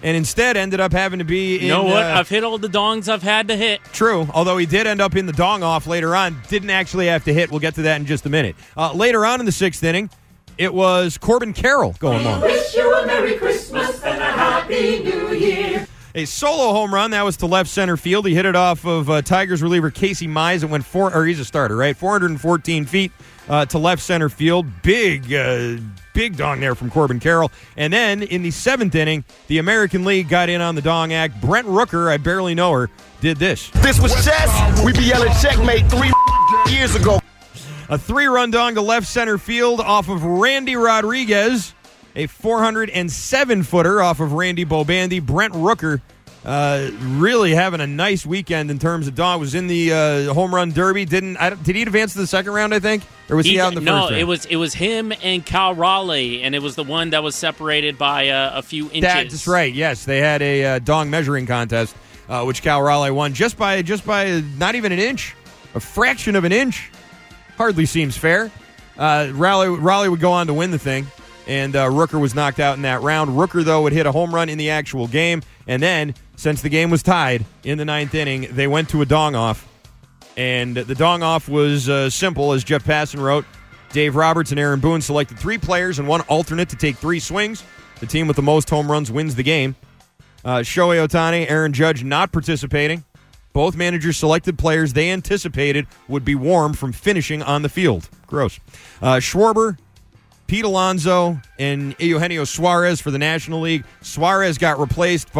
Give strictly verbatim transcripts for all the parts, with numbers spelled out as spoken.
and instead ended up having to be in... You know what? Uh, I've hit all the dongs I've had to hit. True, although he did end up in the dong off later on. Didn't actually have to hit. We'll get to that in just a minute. Uh, later on in the sixth inning, it was Corbin Carroll going long. Wish you a Merry Christmas and a Happy New Year. A solo home run, that was to left center field. He hit it off of uh, Tigers reliever Casey Mize. It went four, or he's a starter, right? four hundred fourteen feet uh, to left center field. Big, uh, big dong there from Corbin Carroll. And then in the seventh inning, the American League got in on the dong act. Brent Rooker, I barely know her, did this. This was chess. We be yelling checkmate three years ago. A three-run dong to left center field off of Randy Rodriguez. A four hundred seven footer off of Randy Bobandy. Brent Rooker uh, really having a nice weekend in terms of dong. Was in the uh, home run derby. Didn't I, did he advance to the second round, I think? Or was he, he out in the no, first round? No, it was, it was him and Cal Raleigh, and it was the one that was separated by uh, a few inches. That's right, yes. They had a uh, dong measuring contest, uh, which Cal Raleigh won just by, just by not even an inch. A fraction of an inch. Hardly seems fair. Uh, Raleigh, Raleigh would go on to win the thing. And uh, Rooker was knocked out in that round. Rooker, though, would hit a home run in the actual game. And then, since the game was tied in the ninth inning, they went to a dong-off. And the dong-off was uh, simple, as Jeff Passan wrote. Dave Roberts and Aaron Boone selected three players and one alternate to take three swings. The team with the most home runs wins the game. Uh, Shohei Ohtani, Aaron Judge not participating. Both managers selected players they anticipated would be warm from finishing on the field. Gross. Uh, Schwarber, Pete Alonso, and Eugenio Suarez for the National League. Suarez got replaced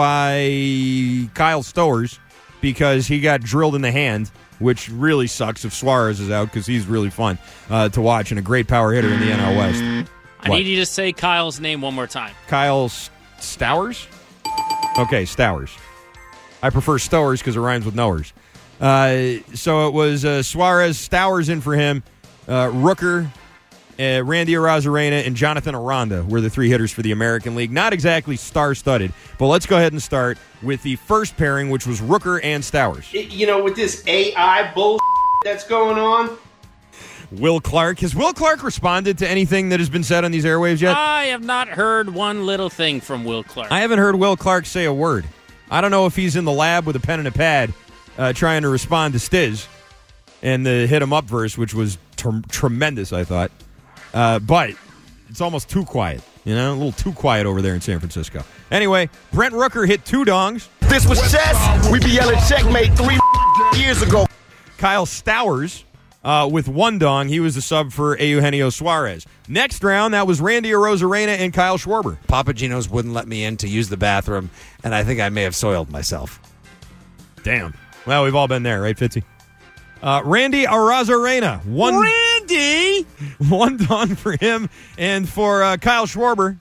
by Kyle Stowers because he got drilled in the hand, which really sucks if Suarez is out because he's really fun uh, to watch and a great power hitter in the N L West. I what? need you to say Kyle's name one more time. Kyle Stowers? Okay, Stowers. I prefer Stowers because it rhymes with knowers. Uh, so it was uh, Suarez, Stowers in for him, uh, Rooker, Uh, Randy Arozarena, and Jonathan Aranda were the three hitters for the American League. Not exactly star-studded, but let's go ahead and start with the first pairing, which was Rooker and Stowers. You know, with this A I bull that's going on. Will Clark. Has Will Clark responded to anything that has been said on these airwaves yet? I have not heard one little thing from Will Clark. I haven't heard Will Clark say a word. I don't know if he's in the lab with a pen and a pad uh, trying to respond to Stiz and the Hit 'em Up verse, which was ter- tremendous, I thought. Uh, but it's almost too quiet, you know, a little too quiet over there in San Francisco. Anyway, Brent Rooker hit two dongs. This was chess. We be yelling checkmate three years ago. Kyle Stowers uh, with one dong. He was the sub for Eugenio Suarez. Next round, that was Randy Arozarena and Kyle Schwarber. Papa Gino's wouldn't let me in to use the bathroom, and I think I may have soiled myself. Damn. Well, we've all been there, right, Fitzy? Uh, Randy Arozarena. One, Randy! One dong for him. And for uh, Kyle Schwarber,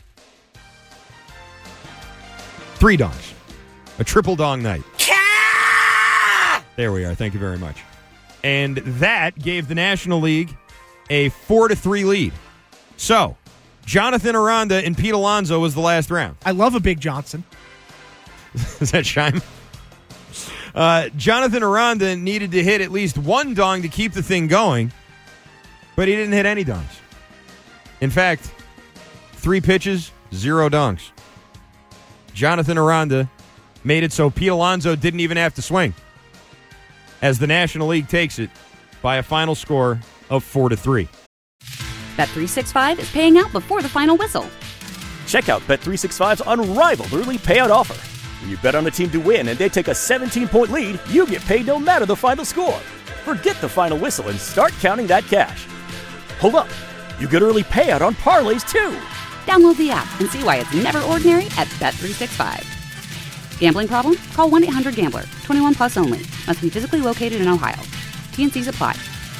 three dongs. A triple dong night. There we are. Thank you very much. And that gave the National League a four to three lead. So, Jonathan Aranda and Pete Alonso was the last round. I love a Big Johnson. Is that Shime? Uh, Jonathan Aranda needed to hit at least one dong to keep the thing going, but he didn't hit any dongs. In fact, three pitches, zero dongs. Jonathan Aranda made it so Pete Alonso didn't even have to swing, as the National League takes it by a final score of four to three. Bet three sixty-five is paying out before the final whistle. Check out Bet three sixty-five's unrivaled early payout offer. When you bet on a team to win and they take a seventeen-point lead, you get paid no matter the final score. Forget the final whistle and start counting that cash. Hold up. You get early payout on parlays, too. Download the app and see why it's never ordinary at Bet three sixty-five. Gambling problem? Call one eight hundred gambler. twenty-one plus only. Must be physically located in Ohio. T N Cs apply.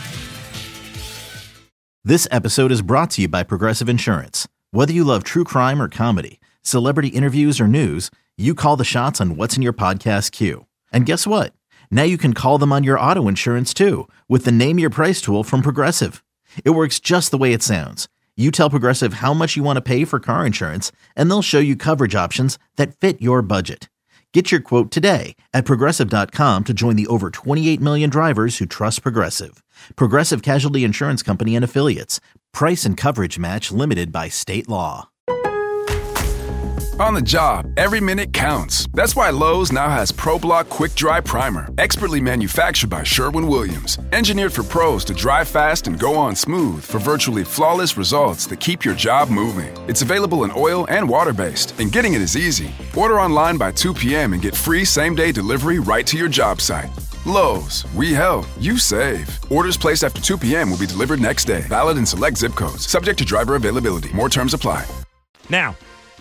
This episode is brought to you by Progressive Insurance. Whether you love true crime or comedy, celebrity interviews or news, you call the shots on what's in your podcast queue. And guess what? Now you can call them on your auto insurance too with the Name Your Price tool from Progressive. It works just the way it sounds. You tell Progressive how much you want to pay for car insurance, and they'll show you coverage options that fit your budget. Get your quote today at Progressive dot com to join the over twenty-eight million drivers who trust Progressive. Progressive Casualty Insurance Company and Affiliates. Price and coverage match limited by state law. On the job, every minute counts. That's why Lowe's now has ProBlock Quick Dry Primer, expertly manufactured by Sherwin-Williams. Engineered for pros to dry fast and go on smooth for virtually flawless results that keep your job moving. It's available in oil and water-based, and getting it is easy. Order online by two p.m. and get free same-day delivery right to your job site. Lowe's, we help, you save. Orders placed after two p.m. will be delivered next day. Valid in select zip codes. Subject to driver availability. More terms apply. Now,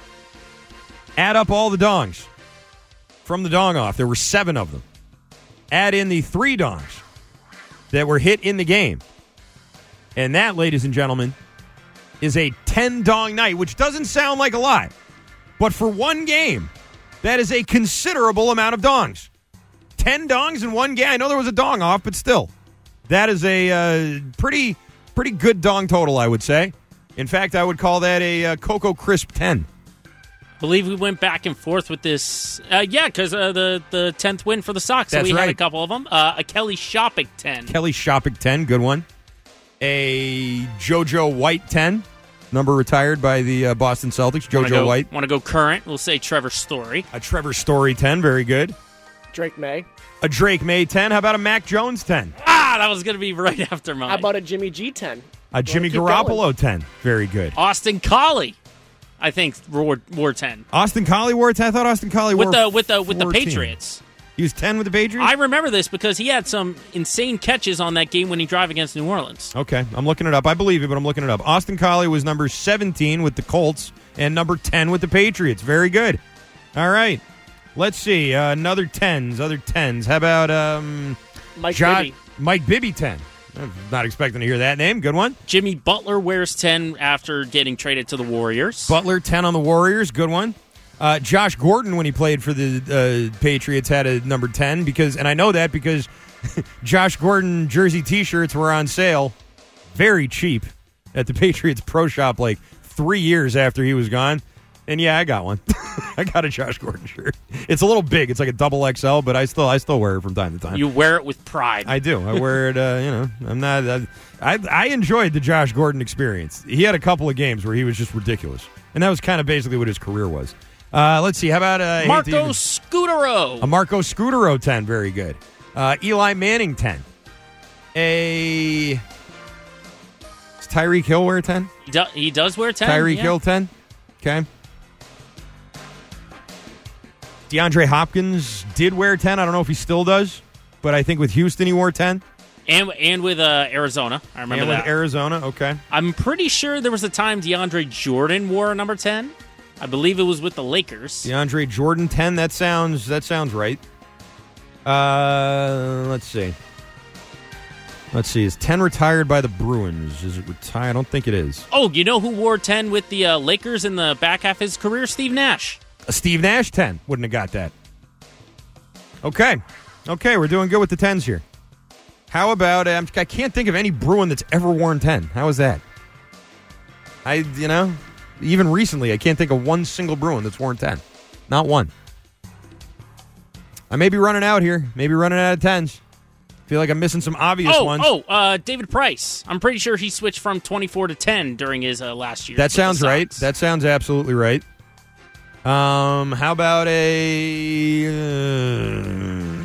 add up all the dongs from the dong off. There were seven of them. Add in the three dongs that were hit in the game. And that, ladies and gentlemen, is a ten-dong night, which doesn't sound like a lot. But for one game, that is a considerable amount of dongs. Ten dongs in one game. I know there was a dong off, but still. That is a uh, pretty pretty good dong total, I would say. In fact, I would call that a uh, Cocoa Crisp ten. I believe we went back and forth with this. Uh, yeah, because uh, the, the tenth win for the Sox. So That's we right. had a couple of them. Uh, a Kelly Shopping ten. Kelly Shopping ten, good one. A JoJo White ten, number retired by the uh, Boston Celtics. JoJo go, White. Want to go current? We'll say Trevor Story. A Trevor Story ten, very good. Drake May. A Drake May ten. How about a Mac Jones ten? Ah, that was going to be right after mine. How about a Jimmy G ten? A Jimmy Garoppolo ten, very good. Austin Collie, I think, wore, wore ten. Austin Collie wore ten? I thought Austin Collie with wore the with the with the fourteen. Patriots. He was ten with the Patriots? I remember this because he had some insane catches on that game-winning drive against New Orleans. Okay, I'm looking it up. I believe it, but I'm looking it up. Austin Collie was number seventeen with the Colts and number ten with the Patriots. Very good. All right. Let's see. Uh, another tens, other tens. How about um, Mike John, Bibby? Mike Bibby ten. I'm not expecting to hear that name. Good one. Jimmy Butler wears ten after getting traded to the Warriors. Butler ten on the Warriors. Good one. Uh, Josh Gordon, when he played for the uh, Patriots, had a number ten because, and I know that because Josh Gordon jersey T-shirts were on sale, very cheap, at the Patriots Pro Shop like three years after he was gone. And yeah, I got one. I got a Josh Gordon shirt. It's a little big. It's like a double X L, but I still I still wear it from time to time. You wear it with pride. I do. I wear it. Uh, you know, I'm not. Uh, I I enjoyed the Josh Gordon experience. He had a couple of games where he was just ridiculous, and that was kind of basically what his career was. Uh, let's see. How about uh, Marco even, Scutero? A Marco Scutero ten. Very good. Uh, Eli Manning ten. A does Tyreek Hill wear ten? He, do, he does wear ten. Tyreek yeah. Hill ten. Okay. DeAndre Hopkins did wear ten. I don't know if he still does, but I think with Houston he wore ten. And and with uh, Arizona. I remember and that. with Arizona, okay. I'm pretty sure there was a time DeAndre Jordan wore a number ten. I believe it was with the Lakers. DeAndre Jordan ten, that sounds that sounds right. Uh, let's see. Let's see. Is ten retired by the Bruins? Is it retired? I don't think it is. Oh, you know who wore ten with the uh, Lakers in the back half of his career? Steve Nash. A Steve Nash ten. Wouldn't have got that. Okay. Okay, we're doing good with the tens here. How about, um, I can't think of any Bruin that's ever worn ten. How is that? I, you know, even recently, I can't think of one single Bruin that's worn ten. Not one. I may be running out here. Maybe running out of tens. Feel like I'm missing some obvious oh, ones. Oh, uh, David Price. I'm pretty sure he switched from twenty-four to ten during his uh, last year. That sounds right. That sounds absolutely right. Um, how about a uh,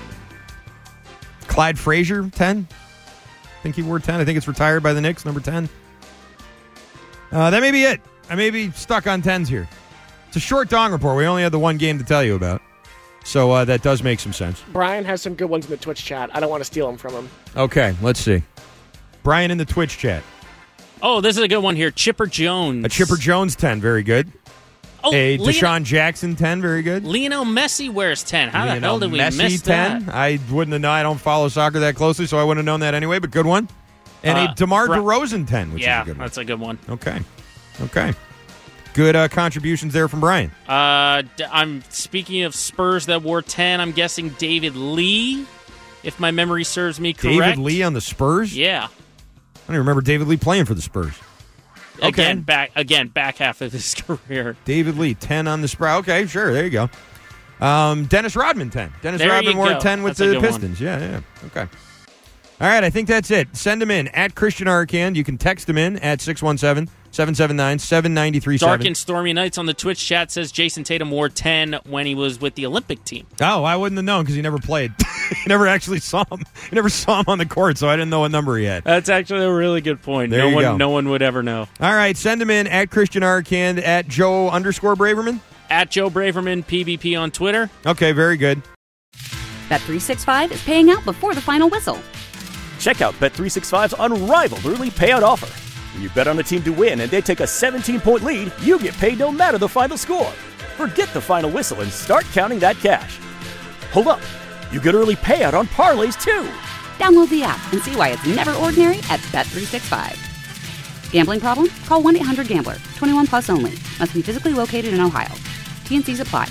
Clyde Frazier ten? I think he wore ten. I think it's retired by the Knicks, number ten. Uh, that may be it. I may be stuck on tens here. It's a short dong report. We only had the one game to tell you about. So uh, that does make some sense. Brian has some good ones in the Twitch chat. I don't want to steal them from him. Okay, let's see. Brian in the Twitch chat. Oh, this is a good one here. Chipper Jones. A Chipper Jones ten, very good. Oh, a Lionel, Deshaun Jackson ten, very good. Lionel Messi wears ten. How Lionel the hell did we Messi miss ten? that? I wouldn't have known. I don't follow soccer that closely, so I wouldn't have known that anyway, but good one. And Uh, a DeMar Bra- DeRozan ten, which yeah, is a good one. that's a good one. Okay. Okay. Good uh, contributions there from Brian. Uh, d- I'm speaking of Spurs that wore ten. I'm guessing David Lee, if my memory serves me correct. David Lee on the Spurs? Yeah. I don't even remember David Lee playing for the Spurs. Okay. Again, back again, back half of his career. David Lee, ten on the Spurs. Okay, sure. There you go. Um, Dennis Rodman, ten. Dennis There Rodman you wore go. ten with That's a the good one. Pistons. Yeah, yeah. Okay. All right, I think that's it. Send them in at Christian Arcand. You can text them in at six one seven, seven seven nine, seven nine three seven. Dark and Stormy Nights on the Twitch chat says Jason Tatum wore ten when he was with the Olympic team. Oh, I wouldn't have known because he never played. He never actually saw him. He never saw him on the court, so I didn't know what number he had. That's actually a really good point. There no you one, go. no one would ever know. All right, send him in at Christian Arcand, at Joe underscore Braverman. At Joe Braverman, P B P on Twitter. Okay, very good. Bet three sixty-five is paying out before the final whistle. Check out Bet three sixty-five's unrivaled early payout offer. When you bet on a team to win and they take a seventeen-point lead, you get paid no matter the final score. Forget the final whistle and start counting that cash. Hold up. You get early payout on parlays, too. Download the app and see why it's never ordinary at Bet three sixty-five. Gambling problem? Call one eight hundred gambler. twenty-one plus only. Must be physically located in Ohio. T and Cs apply.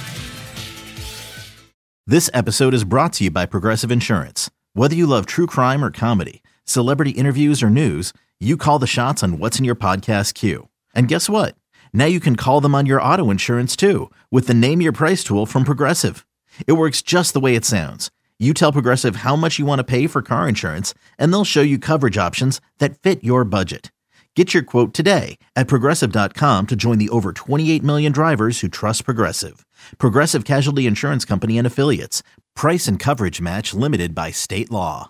This episode is brought to you by Progressive Insurance. Whether you love true crime or comedy, celebrity interviews or news, you call the shots on what's in your podcast queue. And guess what? Now you can call them on your auto insurance too with the Name Your Price tool from Progressive. It works just the way it sounds. You tell Progressive how much you want to pay for car insurance, and they'll show you coverage options that fit your budget. Get your quote today at Progressive dot com to join the over twenty-eight million drivers who trust Progressive. Progressive Casualty Insurance Company and Affiliates. Price and coverage match limited by state law.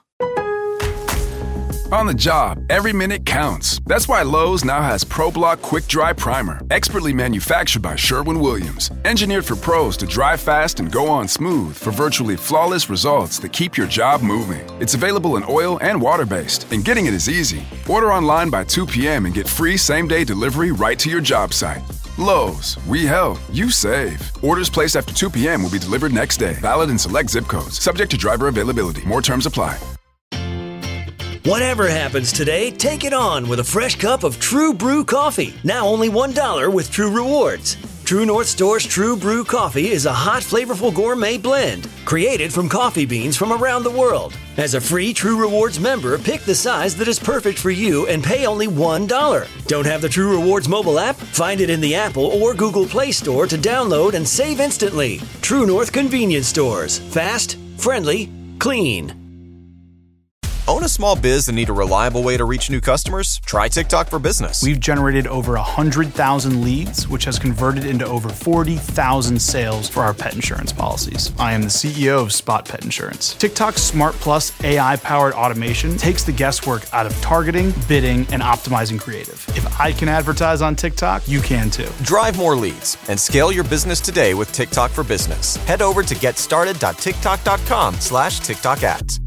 On the job, every minute counts. That's why Lowe's now has ProBlock Quick Dry Primer, expertly manufactured by Sherwin-Williams. Engineered for pros to dry fast and go on smooth for virtually flawless results that keep your job moving. It's available in oil and water-based, and getting it is easy. Order online by two p.m. and get free same-day delivery right to your job site. Lowe's, we help, you save. Orders placed after two p.m. will be delivered next day. Valid in select zip codes. Subject to driver availability. More terms apply. Whatever happens today, take it on with a fresh cup of True Brew coffee. Now only one dollar with True Rewards. True North Store's True Brew coffee is a hot, flavorful gourmet blend created from coffee beans from around the world. As a free True Rewards member, pick the size that is perfect for you and pay only one dollar. Don't have the True Rewards mobile app? Find it in the Apple or Google Play Store to download and save instantly. True North Convenience Stores. Fast, friendly, clean. Own a small biz and need a reliable way to reach new customers? Try TikTok for Business. We've generated over one hundred thousand leads, which has converted into over forty thousand sales for our pet insurance policies. I am the C E O of Spot Pet Insurance. TikTok's Smart Plus A I-powered automation takes the guesswork out of targeting, bidding, and optimizing creative. If I can advertise on TikTok, you can too. Drive more leads and scale your business today with TikTok for Business. Head over to getstarted.tiktok.com slash TikTok ads.